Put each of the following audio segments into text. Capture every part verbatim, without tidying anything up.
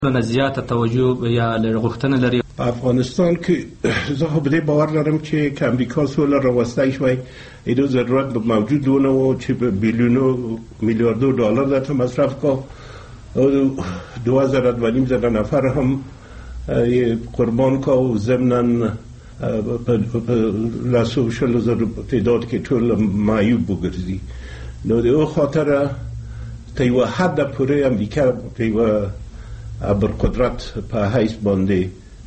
نه زیاته توجه یا غوښتنه لري. په افغانستان کې زه خو په دې باور لرم چې که امریکا سوله راوستی شوی ایدو ضرورت موجود ونه و چې په بیلیونو میلیاردو ډالر درته مصرف کا او دو هزار و نیم زره نفر هم قربان کا و ضمناً په لاسو شلو زر تعداد کې ټول معیوب وګرځي. نو د او خاطر تا یوه حد پورې امریکا په یوه ابرقدرت په حیث باندې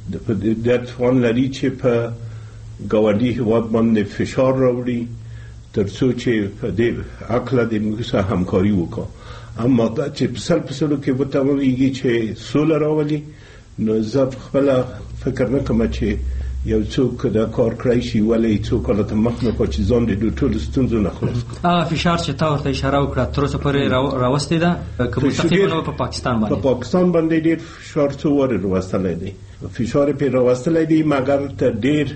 د توان لري چې په ګاونډي هېواد باندې فشار راوړي تر څو چې په دې عقله د موږ سره همکاري وکړو. اما دا چې په سل په سلو کې ورته وویږي چې سوله راولي، نو زه خپله فکر نه کوم چې یو څوک دا کار کړی شي، ولې څوک هلته مخ نه کړي چې ځان د دوی ټولو ستونزو نه خلاص کړي. هغه فشار چې تا ورته اشاره وکړه تر اوسه پورې راوستی ده که مستقیما په پاکستان باندې؟ په پاکستان باندې ډېر فشار څو وارې راوستلی دی، فشار پرې راوستلی دی، مګر تر ډېر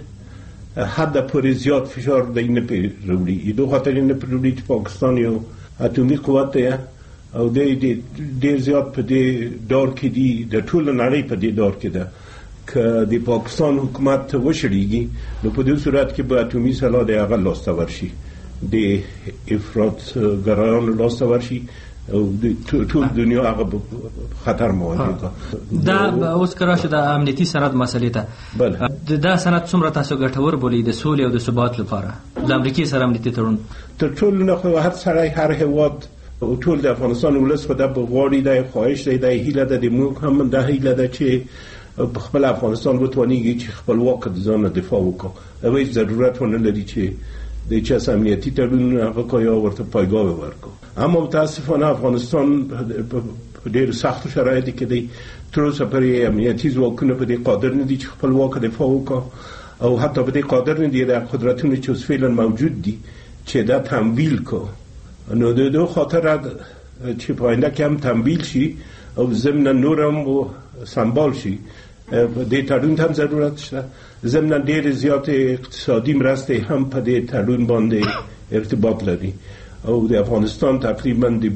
حد پورې زیات فشار دی نه پرې راوړي. دو خاطر یې نه پرې راوړي چې پاکستان یو اتومي قوت دی او دی ډېر زیات په دې دور کې دی، د ټوله نړۍ په دې دور کې ده. که د پاکستان حکومت وشړیږي نو په دې صورت کې به اتومي سلاح د هغه لاسته ورشي، د افراط ګرایانو لاسته ورشي او ټول دنیا هغه خطر مواجه. دا اوس که راشو د امنیتي سند مسلې ته، دا سند څومره تاسو ګټور بولئ د سولې او د ثبات لپاره د امریکې سره امنیتي تړون؟ تر ټولو نه خو هر سړی هر هېواد او ټول د افغانستان ولس خو دا غواړي، دا خواهش دی، دا هیله ده، د موږ هم دا هیله ده چې په خپل افغانستان وتوانیږي چې خپلواک د ځان دفاع وکړي. او هیڅ ضرورت ونه لري چې د چا امنیتي تړون هغه کا یا ورته پایګاه ورکړي. اما متاسفانه افغانستان په ډېرو سختو شرایطو کې دی، تر اوسه پورې امنیتي ځواکونه په دې قادر نه دي چې خپلواک دفاع وکړي، او حتی په دې قادر نه دي د قدرتونو چې اوس فعلا موجود دي چې دا تمویل کړي. نو د دو خاطر چې په آینده کې هم تمویل شي او ضمن نور هم سنبال شي، د تړون هم ضرورت شته. ضمن ډېر زیات اقتصادي مرستې هم په دې تړون باندې ارتباط لري او د افغانستان تقریبا د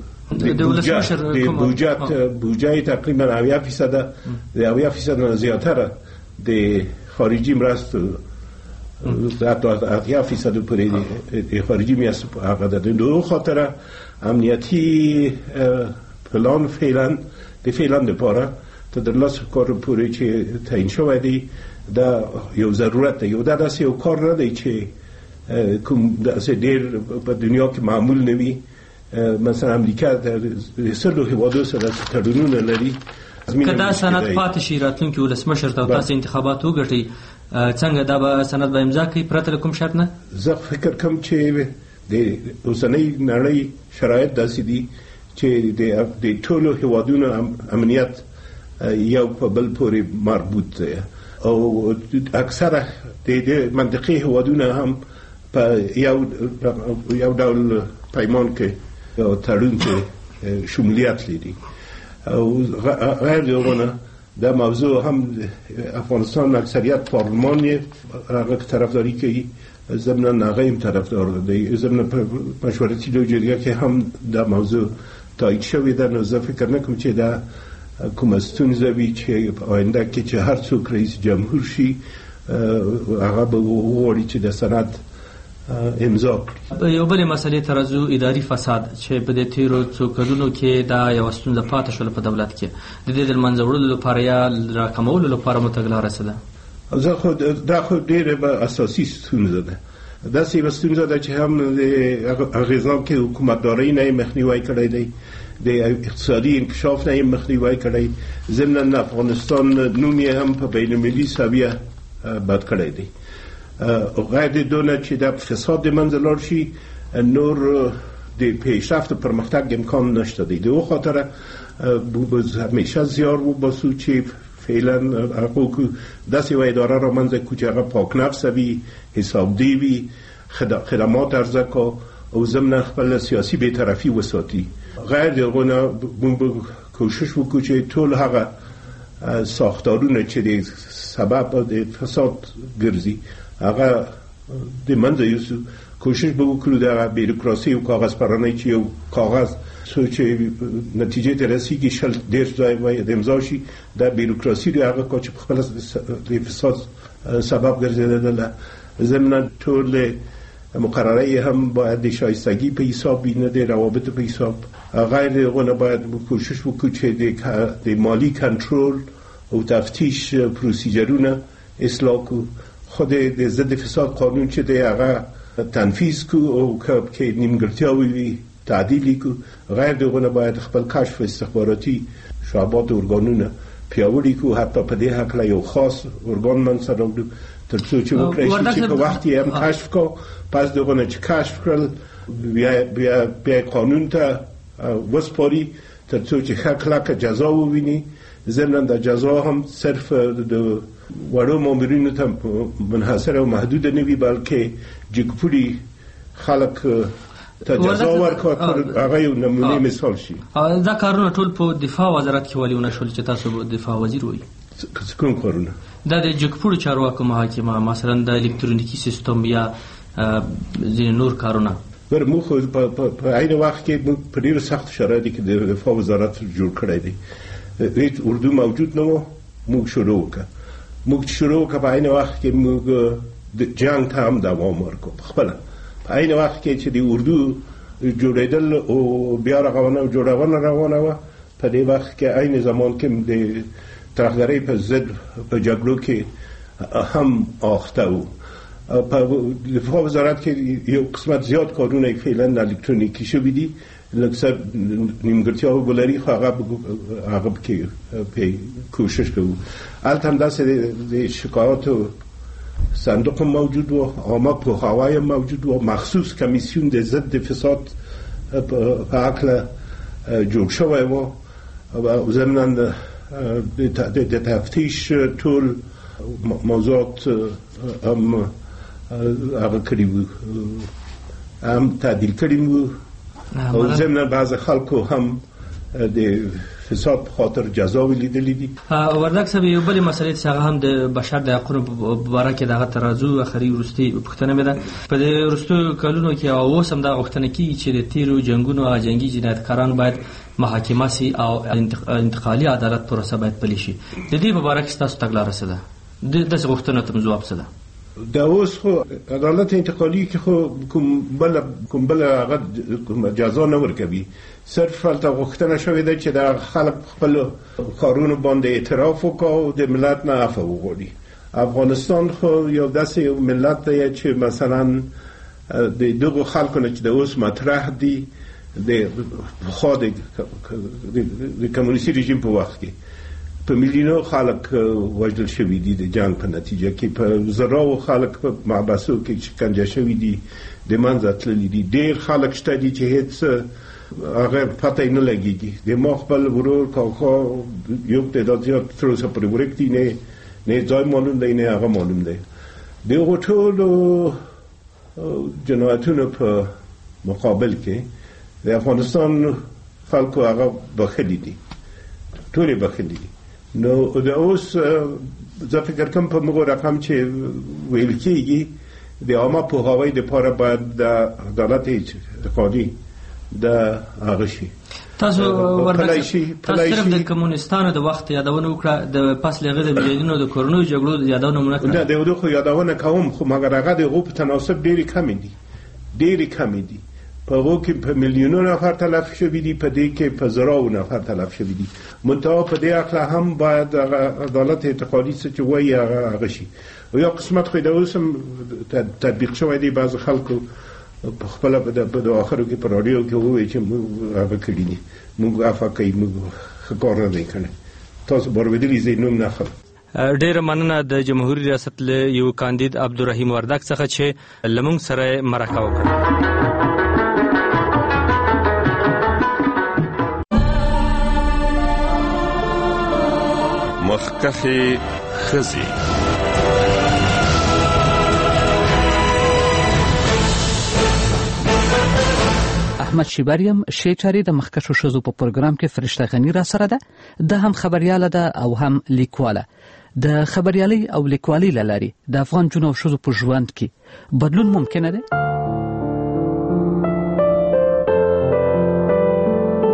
بودجه تقریبا اویا فیصد د اویا فیصد نه زیاتره د خارجي مرستو حتی اتیا فیصد پورې د خارجي مرستو هغه ده. د دو خاطره امنیتي پلان فعلا د فعلا دپاره ته د لاسو کار پورې چې تعیین شوی دی، دا یو ضرورت دی. یو دا داسې یو کار نه دی چې کوم داسې ډېر په دنیا کې معمول نه وي. مثلا امریکا د سلو هېوادو سره تړونونه لري. که دا سند پاتې شي راتلونکي ولسمشر ته تاسو انتخابات وګټئ، څنګه دا به سند به امضا کوي پرته له کوم شرط نه؟ زه فکر کوم چې د اوسنۍ نړۍ شرایط داسې دي چې د ټولو هېوادونو امنیت یو په بل پورې مربوط دی او اکثره د منطقې هېوادونه هم په یو یو ډول پیمان کې او تړون کې شمولیت لري. او غیر د هغونه دا موضوع هم افغانستان اکثریت پارلمان یې هغه طرفداري کوي، ضمن هغه هم طرفدار دی، ضمن مشورتي لوجرګه کې هم دا موضوع تایید شوی ده. نو زه فکر نه کوم چې دا کومه ستونزه وي چې په آینده کې چې هر څوک رئیس جمهور شي هغه به وغواړي چې د سند امضا کړي. یو بلې مسلې ته راځو، اداري فساد چې په دې تېرو څو کلونو کې دا یوه ستونزه پاتې شوله په دولت کې، د دې د له منځه وړلو لپاره یا راکمولو لپاره مو تګلاره څه ده؟ زه خو دا خو ډېره اساسي ستونزه ده. داسې یوه ستونزه ده چې هم د اغېزناک حکومتدارۍ نه یې مخنیوی کړی دی، د اقتصادي انکشاف نه یې مخنیوی کړی، ضمناً افغانستان نوم یې هم په بین المللي سویه بد کړی دی. غیر د دونه چې د فساد د منځه لاړ شي، نور د پیشرفت و پرمختګ امکان نشته دی. د او خاطره همیشه زیار وباسو چې فعلا هغه داسې یوه اداره را منځه کړو چې هغه پاک نفسه وي، حسابدی وي، خدمات عرضه کا او ضمن خپل سیاسي بېطرفي وساتي. غیر د هغو نه موږ کوشش وکړو چې ټول هغه ساختارونه چې د سبب د فساد ګرځي هغه د منځه یوسو. کوشش به وکړو د بیروکراسي او کاغذ پرانۍ چې یو کاغذ څو چې نتیجې ته رسیږي شل ډېر ځای وایي د امضا شي دا بیروکراسي دی هغه کو چې په خپل د فساد سبب ګرځېدله. ضمن ټول مقرره هم باید د شایستگی په حساب نه د روابط په حساب غیر غونه باید کوشش وکړو چې د مالی کنټرول او تفتیش پروسیجرونه اصلاح کو. خود د ضد فساد قانون چې د هغه تنفیذ کو او که نیمګړتیاوې وي تعدیل کو. غیر دغه باید خپل کشف استخباراتی شعبات ارګانونه پیاوړي کو. حتی په دې حق له یو خاص ارګان منصب راوړو تر څو چې وکړي چې په وخت یې هم کشف کو. پس دغه نه چې کشف کړل بیا بیا بیا قانون ته وسپاري تر څو چې حق له جزا وویني. ضمن د جزا هم صرف د وړو مامورینو ته منحصر او محدود نه وي بلکې جګپوړي خلک ته جزا ورکړي. هغه یو نمونه مثال شي. دا کارونه ټول په دفاع وزارت کې ولونه شول چې تاسو دفاع وزیر وایي. کوم کارونه؟ دا د جګپوړو چارواکو محاکمه مثلا د الکترونیکی سیستم یا ځینې نور کارونه. ور موږ په عین وخت کې موږ په ډیرو سخت شرایطو کې د دفاع وزارت جوړ کړی دی. هیڅ اردو موجود نه و. موږ شروع وکړه موږ شروع وکړه په عین وخت کې موږ د جنگ ته هم دوام ورکړو. خپل په عین وخت کې چې د اردو جوړېدل او بیا رغونه او جوړونه روانه وه په دې وخت کې عین زمان کې د ترهګرۍ په ضد په جګړو کې هم اخته وو. په دفاع وزارت کې یو قسمت زیات کارونه فعلا الکترونیکی شوي دي. لکه نیمګړتیاوې ولري خو هغه هغه کې کوشش کوو. هلته هم داسې د شکایاتو صندوق موجود و. عامه پوهاوی هم موجود و. مخصوص کمیسیون د ضد فساد په هکله جوړ شوی و و ضمناً د تفتیش ټول موضوعات هم هغه کړي وو هم تعدیل کړي وو او ضمناً بعض خلکو هم د فساد په خاطر جزا ولیدلې دي. وردک صاحب یو بل مسله چې هغه هم د بشر د حقوقو په اړه کې دغه ترازو اخري ورستي پښتنه مې ده په دې ورستو کلونو کې او اوس هم دا غوښتنه کوي چې د تیرو جنگونو او جنگي جنایتکاران باید محاکمه سي او انتقالي عدالت پروسه باید پلي شي. د دې په اړه کې تاسو تګلاره څه ده؟ د دې غوښتنو ته جواب څه ده؟ دا اوس خو عدالت انتقالي کې خو کوم بل کوم بل هغه جزا نه ورکوي. صرف فلته غوښتنه شوې ده چې د خلک خپل کارونو باندې اعتراف وکړي او د ملت نه عفو وغواړي. افغانستان خو یو داسې یو ملت دی چې مثلا د دغه خلکو نه چې د اوس مطرح دي د خو د کمونیستي رژیم په وخت کې په میلیونو خلک وژل شوي دي د جنگ په نتیجه کې. په زراو خلک په محبسو کې شکنجه شوي دي د منځه تللي دي. ډېر خلک شته دي چې هېڅ هغه پته یې نه لګېږي. د ما خپل ورور کاکا یو تعداد زیات تر اوسه پورې ورک دي. نه نه ځای معلوم دی نه هغه معلوم دی. د هغو ټولو جنایتونو په مقابل کې د افغانستان خلکو هغه بخښلي دي. ټول یې بخښلي دي. نو د اوس زه فکر کوم په موږ رقم چې ویل کېږي د عامه پوهاوی دپاره باید د عدالت انتقالي د هغه شي. تاسو ورته صرف د کمونستانو د وخت یادونه وکړه د پس لغه د بجادینو د کورونو جګړو د یادونه مونږ نه د یو خو یادونه کوم خو مګر هغه د غو په تناسب ډېری کم دي ډېری کم دي. په هغو کې په میلیونونو نفر تلف شوي دي. په دې کې په زراو نفر تلف شوي دي. منتها په دې اړه هم باید عدالت انتقالي څه چې وایي هغه شي. او یو قسمت خو د اوس هم تطبیق شوی دی. بعض خلکو په خپل په اخرو کې په رادیو کې وایي چې هغه کړي دي موږ عفو کوي موږ کار نه دی کړی. تاسو برویدلی زه نوم نه اخلم. ډېره مننه د جمهوریت ریاست له یو کاندید عبدالرحیم وردک څخه چې لمونږ سره مرکه وکړه. مخکخي خزي احمد شیباریم شیچاری د مخکشو شزو په پروګرام کې فرشته غنی را سره ده. د هم خبرياله ده او هم لیکواله. د خبريالي او لیکوالي لاري د افغان جنو شزو په ژوند کې بدلون ممکن ده.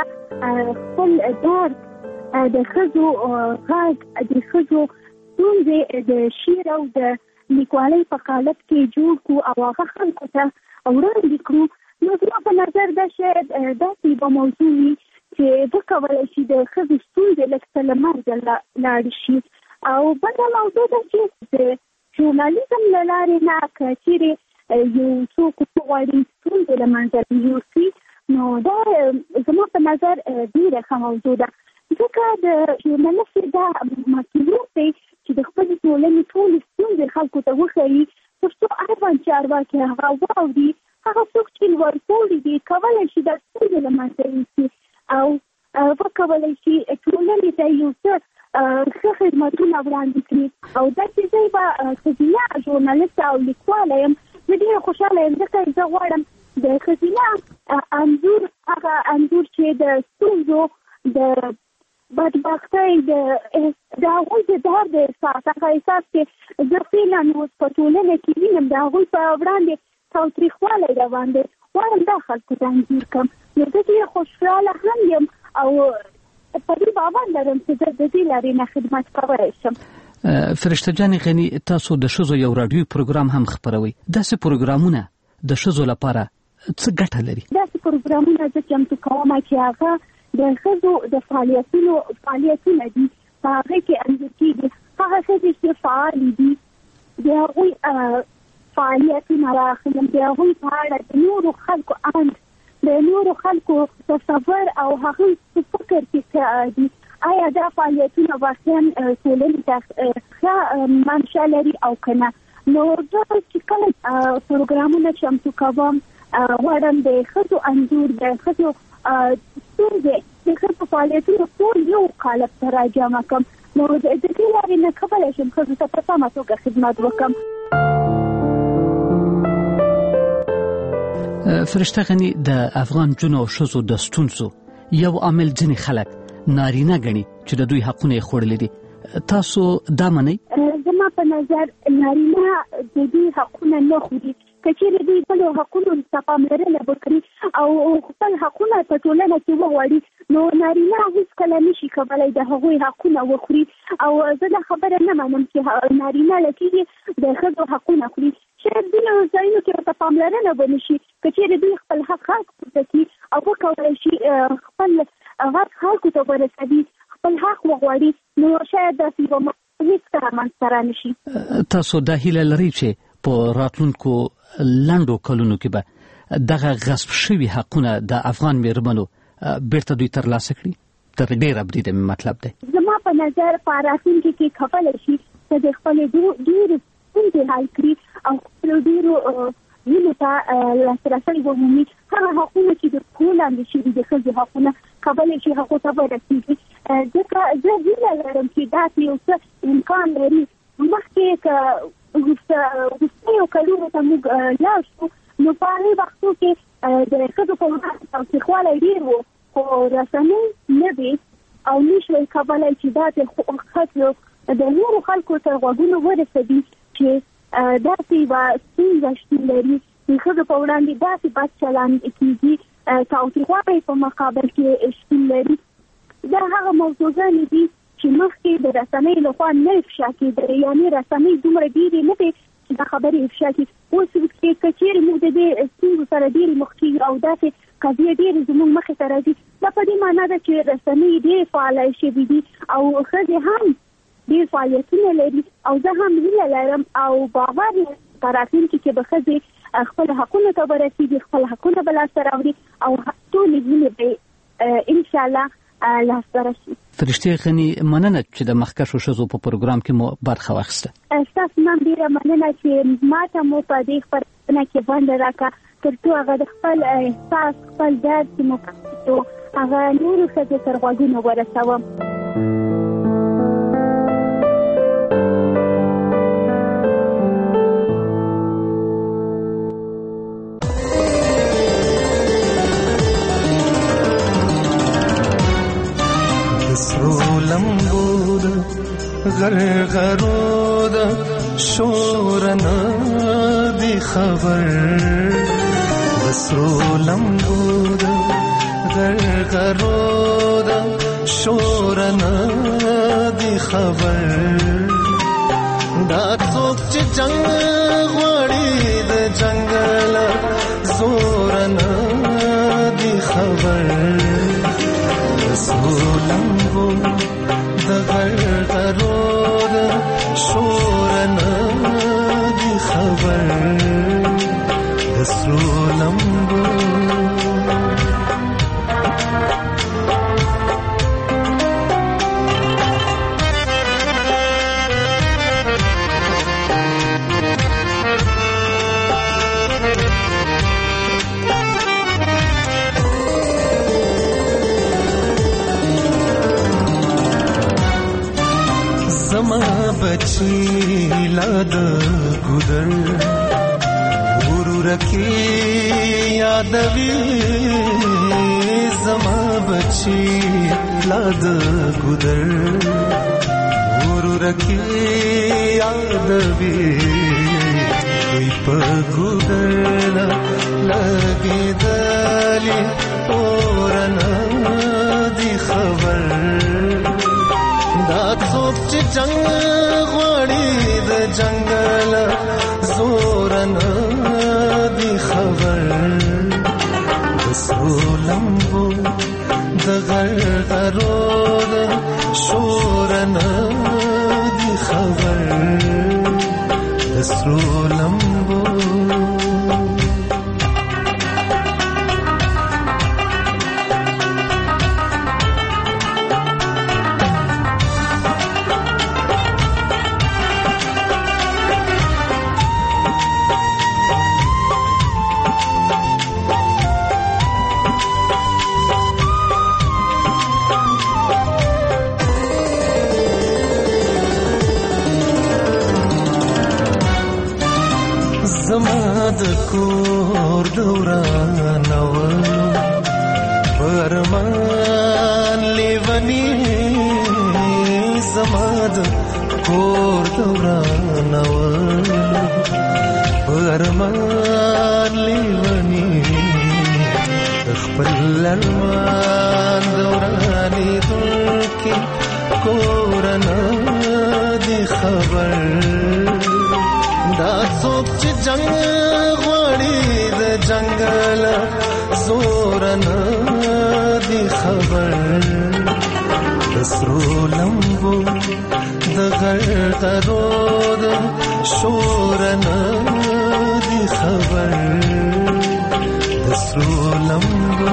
خپل درد د ښځو غږ د ښځو ستونزې د شعر او د لیکوالۍ په قالب کې جوړ کړو او هغه خلکو ته وړاندې کړو. نو زما په نظر دا شاید داسې یوه موضوع وي چې وکولی شي د ښځو ستونزې لږ څه له منځه لاړې شي. او بله موضوع ده چې د ژورنالیزم له لارې نه که چیرې یو څوک وغواړي ستونزې له منځه یوسي، نو دا زما په نظر ډېره ښه موضوع ده، ځکه د ژورنالست دا مسؤلیت دی چې د خپلې ټولنې ټولې ستونزې خلکو ته وښیي، تر څو اړوند چارواکي هغه واوري. هغه څوک چې لوړپوړي دي کولی شي دا ستونزې له منځه یوسي او وکولی شي ټولنې ته یو څه ښه خدمتونه وړاندې کړي. او داسې زه به ښځینه ژورنالست او لیکواله یم، زه ډېره خوشحاله یم ځکه زه غواړم د ښځینه انځور، هغه انځور چې د ستونزو د بدبختۍ د هغوی د درد احساس، هغه احساس چې زه فعلا اوس په ټولنه کې وینم د هغوی په وړاندې تاوتریخوالی روان دی، غواړم دا خلکو ته انځور کړم. نو زه ډېره خوشحاله هم یم او په دې باور لرم چې زه د دې لارې نه خدمت کولی شم. فرشته جانې غني، تاسو د ښځو یو راډیوي پروګرام هم خپروئ. داسې پروګرامونه د ښځو لپاره څه ګټه لري؟ داسې پروګرامونه زه چمتو کوم چې هغه د ښځو د فعالیتونو فعالیتونه دي، په هغې کې انځور کېږي هغه ښځې چې فعالې دي، د هغوی فعالیتونه راخلم، د هغوی په اړه د نورو خلکو اند، د نورو خلکو تصور او هغوی په فکر کې څه دي، آیا دا فعالیتونه واقعا ټولنې ته ښه منشأ لري او که نه. نو زه چې کله پروګرامونه چمتو کوم غواړم د ښځو انځور، د ښځو ستونزې، د ښځو فعالیتونه ټول یو قالب ته راجمع کړم. نو د دې لارې نه کولی شم ښځو ته په سمه توګه خدمت وکړم. فرشته غني، د افغان جنو او ښځو د ستونزو یو عامل ځینې خلک نارینه ګڼي چې د دوی حقونه یې خوړلي دي. تاسو دا منئ؟ زما په نظر نارینه د دوی حقونه نه خوري. که چېرې دوی بلو حقونو ته پاملرنه وکړي او خپل حقونه په ټولنه کې وغواړي، نو نارینه هېڅکله نشي کولی د هغوی حقونه وخوري. او زه دا خبره نه منم چې نارینه لکېږي د ښځو حقونه خوري. شاید ځینو ځایونو کې ورته پاملرنه ونه شي، که چېرې دوی خپل حق غږ پورته کړي او وکولی شي خپل غږ خلکو ته ورسوي، خپل حق وغواړي، نو شاید داسې یوه هېڅکله منځته رانشي. تاسو دا هیله لرئ چې په راتلونکو لنډو کلونو کې به دغه غصب شوي حقونه د افغان مېرمنو بیرته دوی ترلاسه کړي؟ تر ډېره بریده مې مطلب دی. زما په نظر په راتلونکي کې کولی شي چې د خپلې ډېرې ستونزې حل کړي او خپلو ډېرو هیلو ته لاسرسی ومومي. هغه حقونه چې د پښو لاندې شوي د ښځو حقونه کولی شي هغو ته ورسېږي. ځکه زه هیله لرم چې داسې یو څه امکان لري. مخکې که وروستیو کلونو ته موږ لاړ شو، نو په هغې وختو کې د ښځو په وړاندې تاوتریخوالی ډېر و، خو رسنۍ نه وې او نه شوی کولی چې دا د ښځو د نورو خلکو ته غوږونه ورسوي چې داسې یوه ستونزه شتون لري، د ښځو په وړاندې داسې بد چلند کېږي، تاوتریخوالی په مقابل کې شتون لري. دا هغه موضوعګانې دي چې مخکې د رسنۍ لخوا نه افشا کېدلې، یعنې رسنۍ دومره ډېرې نه وې چې دا خبرې افشا کړي. اوس که چېرې موږ د دې ستونزو سره ډېرې مخ کېږو او داسې قضیې ډېرې زموږ مخې ته راځي، دا په دې معنا ده چې رسنۍ ډېرې فعاله شوي دي او ښځې هم ډېر فعالیتونه لري. او زه هم هیله لرم او باور لرم په راتلونکي کې به ښځې خپل حقونو ته ورسېږي، خپل حقونه به لاسته راوړي او ټولې هیلې به انشاءالله لاسته راشي. فرشته غني، مننه چې د مخکښو ښځو په پروګرام کې مو برخه واخیسته. ستاسو هم ډېره مننه چې ماته مو په دې خپرونه کې ونډه راکړه، تر څو هغه د خپل احساس، خپل درد چې مو کړی هغه نورو ښځو تر غوږونو ورسوم. غرغرود شورنا دی خبر بسرو لمبود غرغرو د شورنا دی خبر دا څوک چې جنگ غوړي د جنگل زورنا دی خبر سولنګو د غرغرو د شورنا دی خبر سولنګو बची लाद गुदर गुरु रखी यादवी जमा बची लाद गुदर गुरु रखी यादवी कोई पगुदर लगे दली तोरन दी खबर دا څوک چې جنگ غوړي د جنگل زورن دی خبر د سولنګو د غرغرو د شورن دی خبر د سولنګو کور دوران اول برمان لیونی زماد کور دوران اول برمان لیونی خپل ارمان دورانی دلکی کورنا دی خبر دا څوک چې جنگ غوړي د جنگل زورن دی خبر د سرو لمبو د غرغرو د شورن دی خبر د سرو لمبو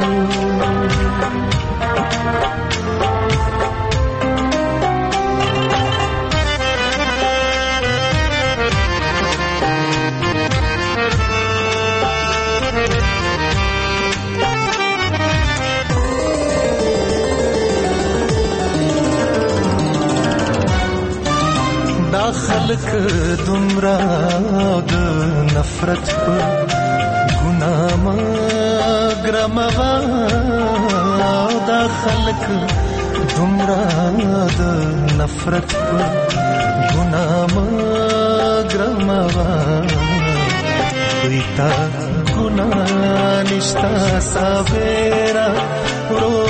خلق دمرا د نفرت په ګناه مګرموا دا خلق دمرا د نفرت په ګناه مګرموا ویتا ګناه نشتا سابرا